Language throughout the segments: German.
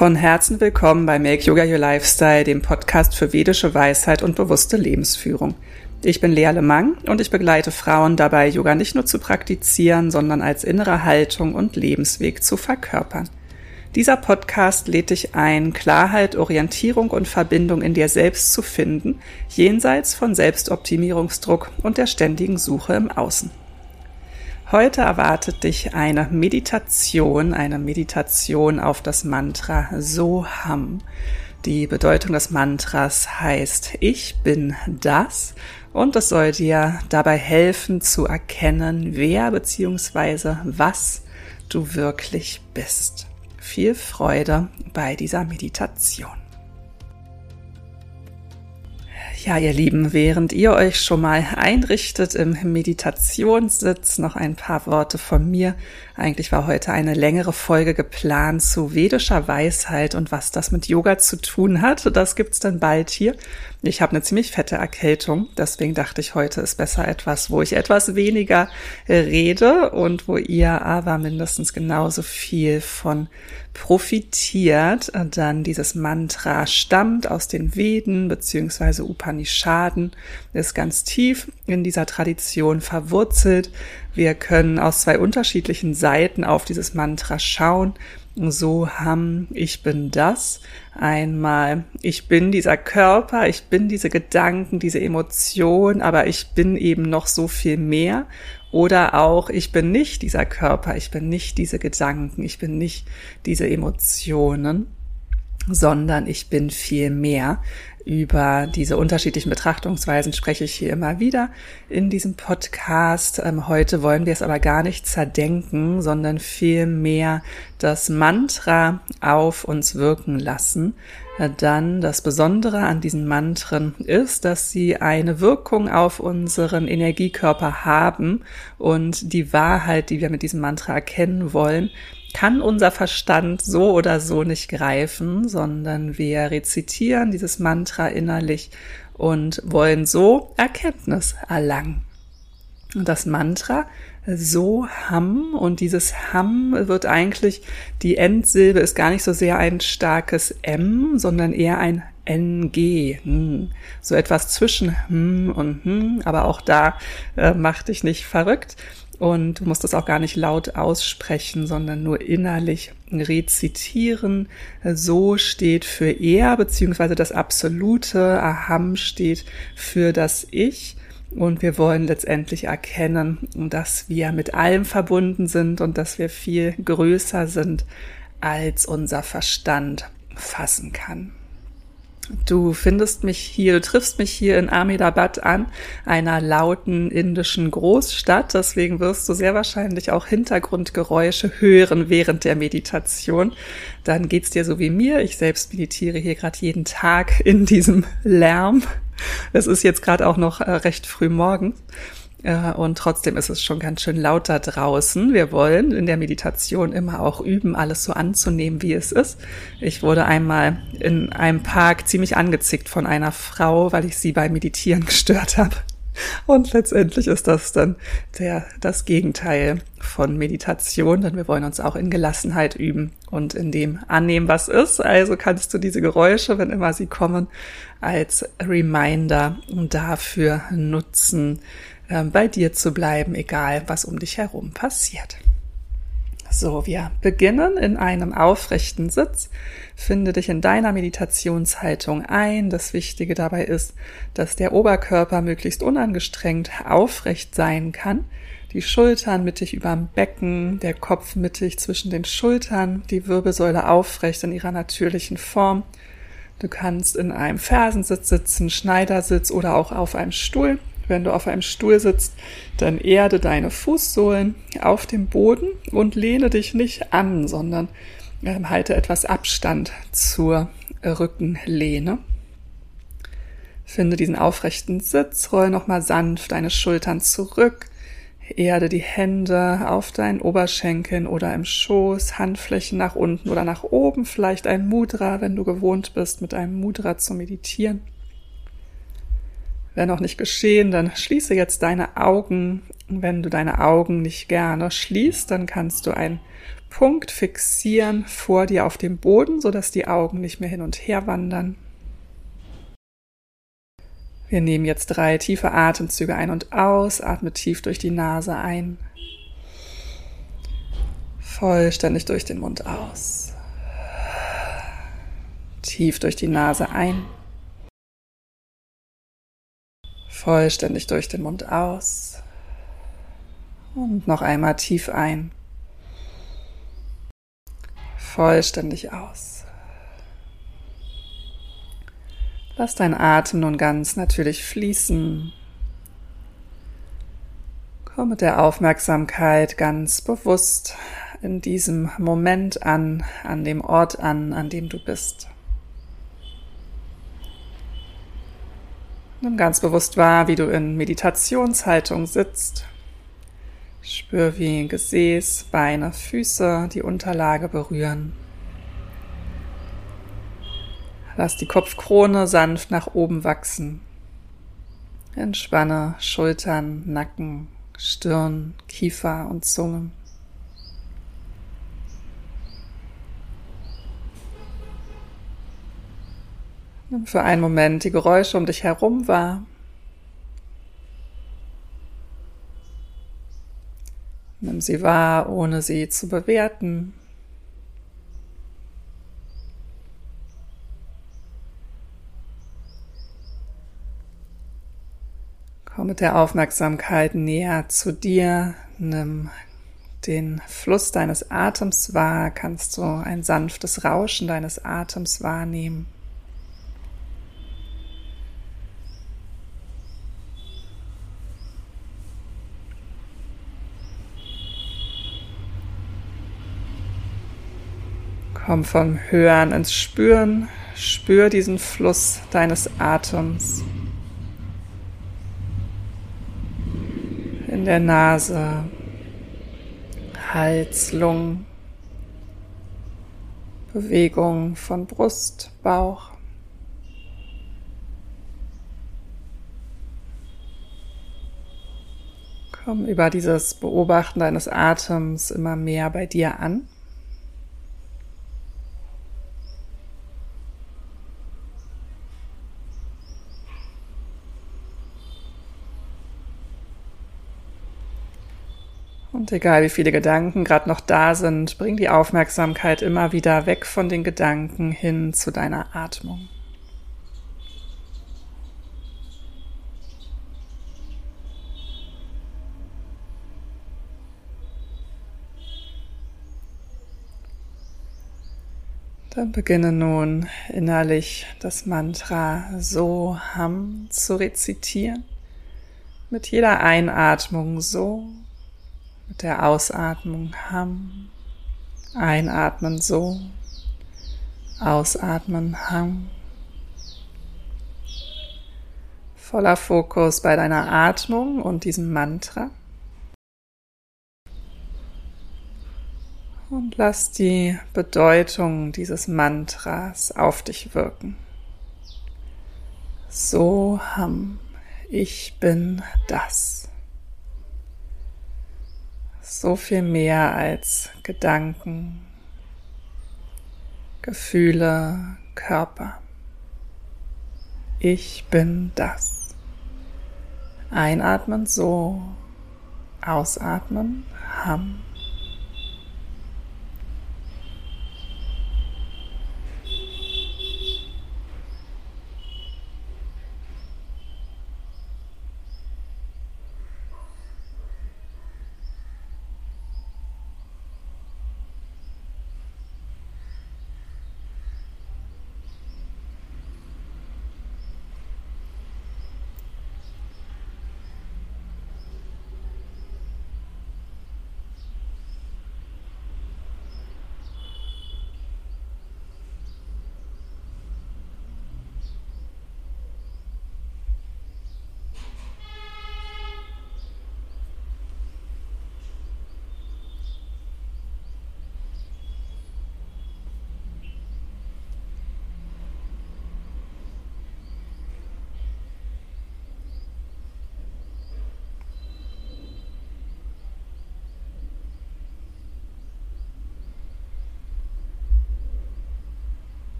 Von Herzen willkommen bei Make Yoga Your Lifestyle, dem Podcast für vedische Weisheit und bewusste Lebensführung. Ich bin Lea Lemang und ich begleite Frauen dabei, Yoga nicht nur zu praktizieren, sondern als innere Haltung und Lebensweg zu verkörpern. Dieser Podcast lädt dich ein, Klarheit, Orientierung und Verbindung in dir selbst zu finden, jenseits von Selbstoptimierungsdruck und der ständigen Suche im Außen. Heute erwartet dich eine Meditation auf das Mantra Soham. Die Bedeutung des Mantras heißt, ich bin das, und es soll dir dabei helfen zu erkennen, wer bzw. was du wirklich bist. Viel Freude bei dieser Meditation. Ja, ihr Lieben, während ihr euch schon mal einrichtet im Meditationssitz, noch ein paar Worte von mir. Eigentlich war heute eine längere Folge geplant zu vedischer Weisheit und was das mit Yoga zu tun hat. Das gibt's dann bald hier. Ich habe eine ziemlich fette Erkältung, deswegen dachte ich, heute ist besser etwas, wo ich etwas weniger rede und wo ihr aber mindestens genauso viel von profitiert. Dann dieses Mantra stammt aus den Veden bzw. Upanishaden, ist ganz tief in dieser Tradition verwurzelt. Wir können aus zwei unterschiedlichen Seiten auf dieses Mantra schauen. Soham, ich bin das. Einmal, ich bin dieser Körper, ich bin diese Gedanken, diese Emotion, aber ich bin eben noch so viel mehr. Oder auch, ich bin nicht dieser Körper, ich bin nicht diese Gedanken, ich bin nicht diese Emotionen, sondern ich bin viel mehr. Über diese unterschiedlichen Betrachtungsweisen spreche ich hier immer wieder in diesem Podcast. Heute wollen wir es aber gar nicht zerdenken, sondern vielmehr das Mantra auf uns wirken lassen. Dann das Besondere an diesen Mantren ist, dass sie eine Wirkung auf unseren Energiekörper haben, und die Wahrheit, die wir mit diesem Mantra erkennen wollen, kann unser Verstand so oder so nicht greifen, sondern wir rezitieren dieses Mantra innerlich und wollen so Erkenntnis erlangen. Und das Mantra Soham, und dieses Ham wird eigentlich, die Endsilbe ist gar nicht so sehr ein starkes M, sondern eher ein NG, so etwas zwischen und aber auch da mach dich nicht verrückt. Und du musst es auch gar nicht laut aussprechen, sondern nur innerlich rezitieren. So steht für er, beziehungsweise das Absolute. Aham steht für das Ich. Und wir wollen letztendlich erkennen, dass wir mit allem verbunden sind und dass wir viel größer sind, als unser Verstand fassen kann. Du triffst mich hier in Ahmedabad an, einer lauten indischen Großstadt. Deswegen wirst du sehr wahrscheinlich auch Hintergrundgeräusche hören während der Meditation. Dann geht's dir so wie mir. Ich selbst meditiere hier gerade jeden Tag in diesem Lärm. Es ist jetzt gerade auch noch recht früh morgens. Und trotzdem ist es schon ganz schön laut da draußen. Wir wollen in der Meditation immer auch üben, alles so anzunehmen, wie es ist. Ich wurde einmal in einem Park ziemlich angezickt von einer Frau, weil ich sie beim Meditieren gestört habe. Und letztendlich ist das dann das Gegenteil von Meditation, denn wir wollen uns auch in Gelassenheit üben und in dem annehmen, was ist. Also kannst du diese Geräusche, wenn immer sie kommen, als Reminder dafür nutzen, bei dir zu bleiben, egal was um dich herum passiert. So, wir beginnen in einem aufrechten Sitz. Finde dich in deiner Meditationshaltung ein. Das Wichtige dabei ist, dass der Oberkörper möglichst unangestrengt aufrecht sein kann. Die Schultern mittig überm Becken, der Kopf mittig zwischen den Schultern, die Wirbelsäule aufrecht in ihrer natürlichen Form. Du kannst in einem Fersensitz sitzen, Schneidersitz oder auch auf einem Stuhl. Wenn du auf einem Stuhl sitzt, dann erde deine Fußsohlen auf dem Boden und lehne dich nicht an, sondern halte etwas Abstand zur Rückenlehne. Finde diesen aufrechten Sitz, roll nochmal sanft deine Schultern zurück, erde die Hände auf deinen Oberschenkeln oder im Schoß, Handflächen nach unten oder nach oben, vielleicht ein Mudra, wenn du gewohnt bist, mit einem Mudra zu meditieren. Wenn noch nicht geschehen, dann schließe jetzt deine Augen. Wenn du deine Augen nicht gerne schließt, dann kannst du einen Punkt fixieren vor dir auf dem Boden, sodass die Augen nicht mehr hin und her wandern. Wir nehmen jetzt 3 tiefe Atemzüge ein und aus. Atme tief durch die Nase ein. Vollständig durch den Mund aus. Tief durch die Nase ein. Vollständig durch den Mund aus. Und noch einmal tief ein. Vollständig aus. Lass deinen Atem nun ganz natürlich fließen. Komm mit der Aufmerksamkeit ganz bewusst in diesem Moment an dem Ort an dem du bist. Nimm ganz bewusst wahr, wie du in Meditationshaltung sitzt. Spür, wie Gesäß, Beine, Füße die Unterlage berühren. Lass die Kopfkrone sanft nach oben wachsen. Entspanne Schultern, Nacken, Stirn, Kiefer und Zunge. Nimm für einen Moment die Geräusche um dich herum wahr. Nimm sie wahr, ohne sie zu bewerten. Komm mit der Aufmerksamkeit näher zu dir. Nimm den Fluss deines Atems wahr. Kannst du ein sanftes Rauschen deines Atems wahrnehmen. Komm vom Hören ins Spüren. Spür diesen Fluss deines Atems. In der Nase, Hals, Lungen, Bewegung von Brust, Bauch. Komm über dieses Beobachten deines Atems immer mehr bei dir an. Und egal wie viele Gedanken gerade noch da sind, bring die Aufmerksamkeit immer wieder weg von den Gedanken hin zu deiner Atmung. Dann beginne nun innerlich das Mantra Soham zu rezitieren. Mit jeder Einatmung So, mit der Ausatmung Ham. Einatmen So, ausatmen Ham. Voller Fokus bei deiner Atmung und diesem Mantra. Und lass die Bedeutung dieses Mantras auf dich wirken. Soham, ich bin das. So viel mehr als Gedanken, Gefühle, Körper. Ich bin das. Einatmen So, ausatmen Ham.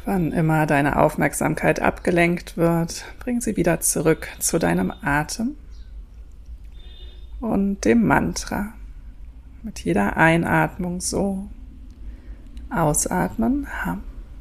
Wann immer deine Aufmerksamkeit abgelenkt wird, bring sie wieder zurück zu deinem Atem und dem Mantra. Mit jeder Einatmung so. Ausatmen, Ham.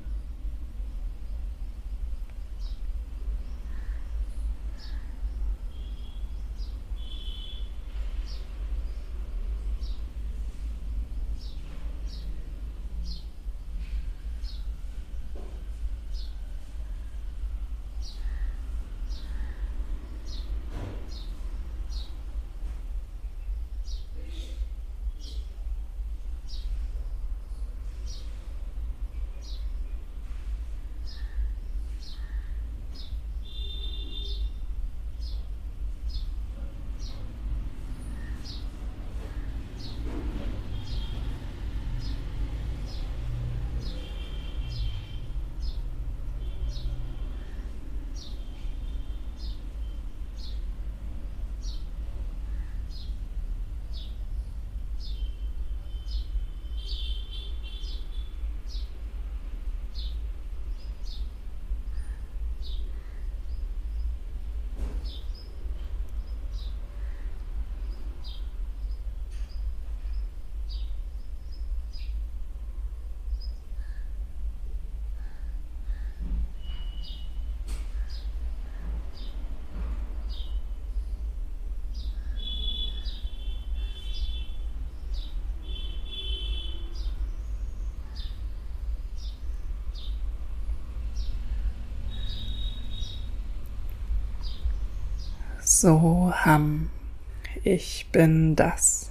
So Ham, ich bin das.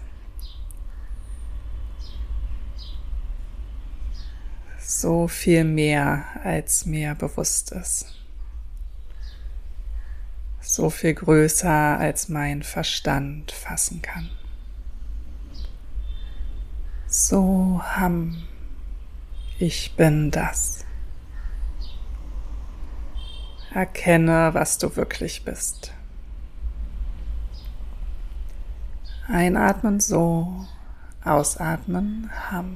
So viel mehr, als mir bewusst ist. So viel größer, als mein Verstand fassen kann. So Ham, ich bin das. Erkenne, was du wirklich bist. Einatmen so, ausatmen Ham.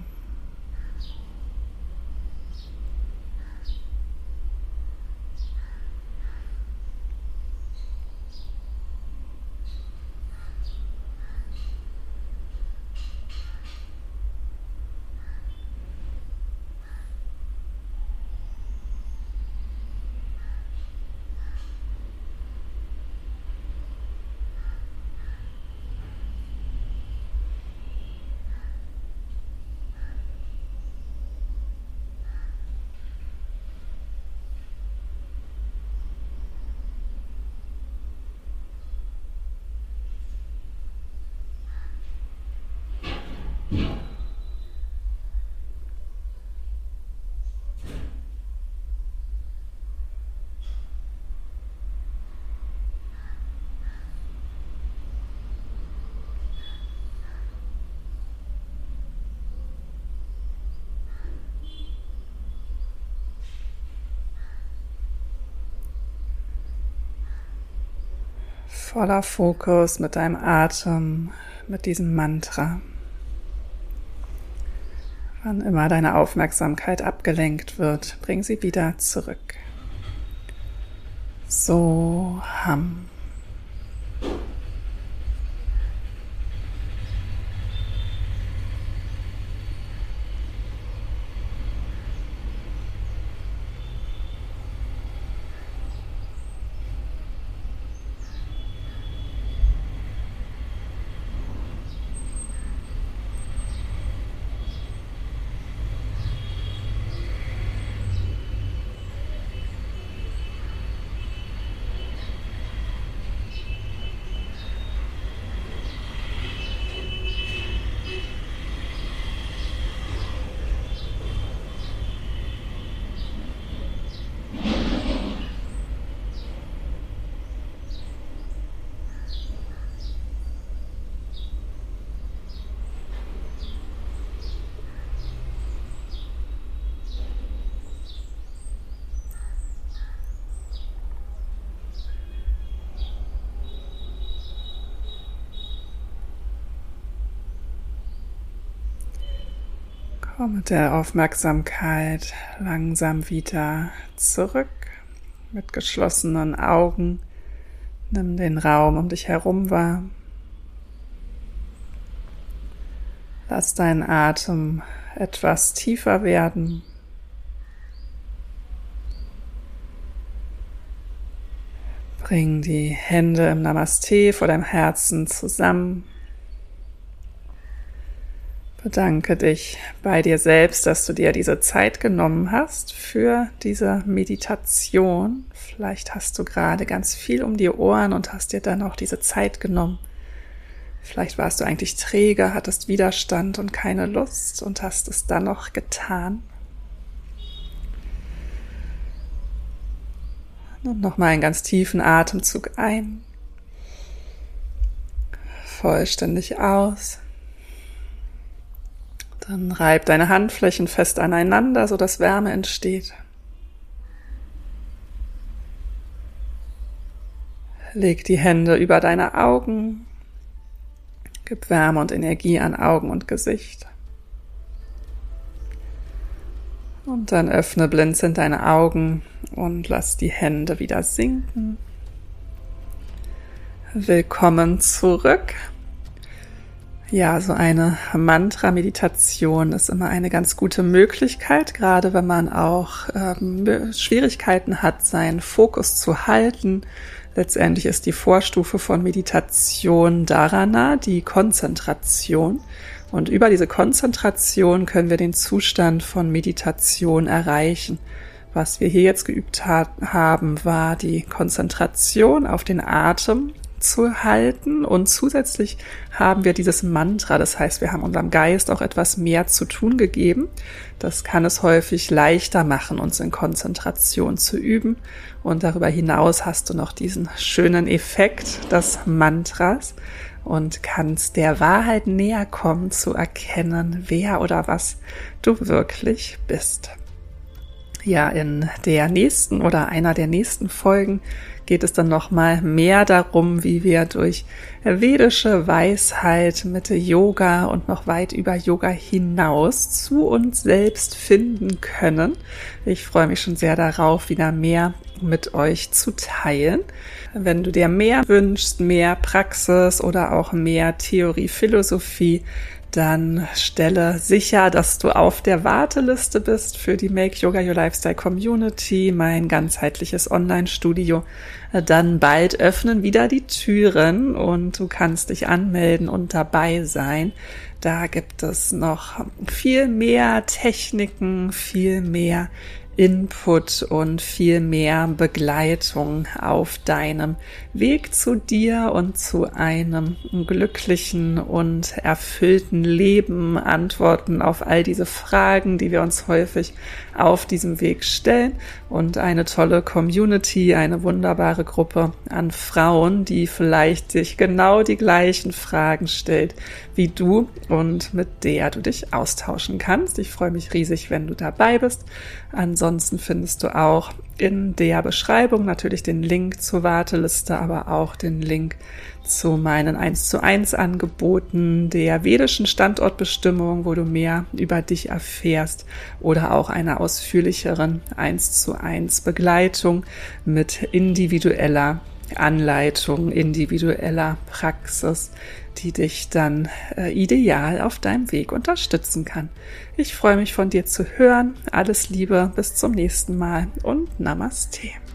Voller Fokus mit deinem Atem, mit diesem Mantra. Wann immer deine Aufmerksamkeit abgelenkt wird, bring sie wieder zurück. So Ham. Komm mit der Aufmerksamkeit langsam wieder zurück mit geschlossenen Augen. Nimm den Raum um dich herum wahr. Lass deinen Atem etwas tiefer werden. Bring die Hände im Namaste vor deinem Herzen zusammen. Bedanke dich bei dir selbst, dass du dir diese Zeit genommen hast für diese Meditation. Vielleicht hast du gerade ganz viel um die Ohren und hast dir dann auch diese Zeit genommen. Vielleicht warst du eigentlich träge, hattest Widerstand und keine Lust und hast es dann noch getan. Und nochmal einen ganz tiefen Atemzug ein. Vollständig aus. Dann reib deine Handflächen fest aneinander, sodass Wärme entsteht. Leg die Hände über deine Augen. Gib Wärme und Energie an Augen und Gesicht. Und dann öffne blinzelnd deine Augen und lass die Hände wieder sinken. Willkommen zurück. Ja, so eine Mantra-Meditation ist immer eine ganz gute Möglichkeit, gerade wenn man auch Schwierigkeiten hat, seinen Fokus zu halten. Letztendlich ist die Vorstufe von Meditation Dharana, die Konzentration. Und über diese Konzentration können wir den Zustand von Meditation erreichen. Was wir hier jetzt geübt haben, war die Konzentration auf den Atem zu halten und zusätzlich haben wir dieses Mantra, das heißt, wir haben unserem Geist auch etwas mehr zu tun gegeben. Das kann es häufig leichter machen, uns in Konzentration zu üben und darüber hinaus hast du noch diesen schönen Effekt des Mantras und kannst der Wahrheit näher kommen, zu erkennen, wer oder was du wirklich bist. Ja, in der nächsten oder einer der nächsten Folgen geht es dann nochmal mehr darum, wie wir durch vedische Weisheit mit Yoga und noch weit über Yoga hinaus zu uns selbst finden können. Ich freue mich schon sehr darauf, wieder mehr mit euch zu teilen. Wenn du dir mehr wünschst, mehr Praxis oder auch mehr Theorie, Philosophie, dann stelle sicher, dass du auf der Warteliste bist für die Make Yoga Your Lifestyle Community, mein ganzheitliches Online-Studio. Dann bald öffnen wieder die Türen und du kannst dich anmelden und dabei sein. Da gibt es noch viel mehr Techniken, viel mehr Input und viel mehr Begleitung auf deinem Weg zu dir und zu einem glücklichen und erfüllten Leben, Antworten auf all diese Fragen, die wir uns häufig auf diesem Weg stellen und eine tolle Community, eine wunderbare Gruppe an Frauen, die vielleicht sich genau die gleichen Fragen stellt wie du und mit der du dich austauschen kannst. Ich freue mich riesig, wenn du dabei bist. Ansonsten findest du auch in der Beschreibung natürlich den Link zur Warteliste, aber auch den Link zu meinen 1:1 Angeboten der vedischen Standortbestimmung, wo du mehr über dich erfährst oder auch einer ausführlicheren 1:1 Begleitung mit individueller Anleitung, individueller Praxis, die dich dann ideal auf deinem Weg unterstützen kann. Ich freue mich, von dir zu hören. Alles Liebe, bis zum nächsten Mal und Namaste.